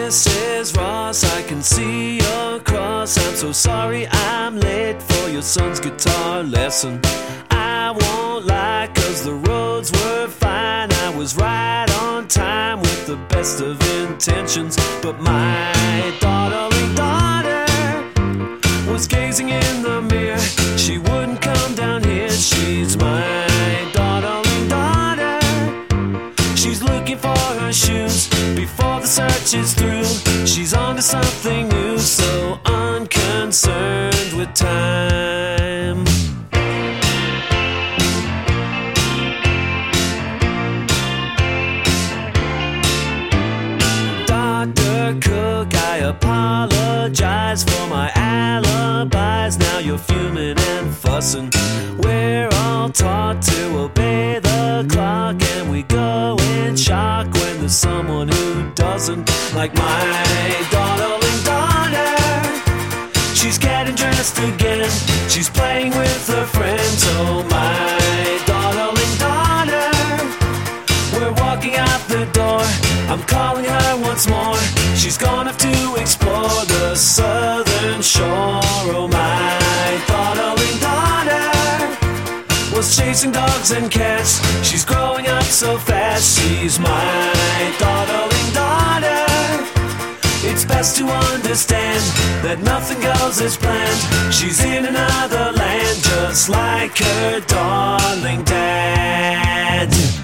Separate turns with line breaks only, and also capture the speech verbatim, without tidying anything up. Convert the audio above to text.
Missus Ross, I can see your cross. I'm so sorry I'm late for your son's guitar lesson. I won't lie, cause the roads were fine. I was right on time with the best of intentions. But my darling daughter was gazing in the mirror. She wouldn't come down here. She's my darling daughter. She's looking for her shoes before the search is through. She's on to something new, so unconcerned with time. Doctor Cook, I apologize for my alibis. Now you're fuming and fussing. We're all taught to obey the clock, and we go in shock when there's someone who doesn't. Like my darling daughter, she's getting dressed again. She's playing with her friends. Oh, my darling daughter, we're walking out the door. I'm calling her once more. She's gone off to explore the southern shore. Oh, my darling daughter was chasing dogs and cats. She's growing up so fast. She's my darling daughter. It's best to understand that nothing goes as planned. She's in another land, just like her darling dad.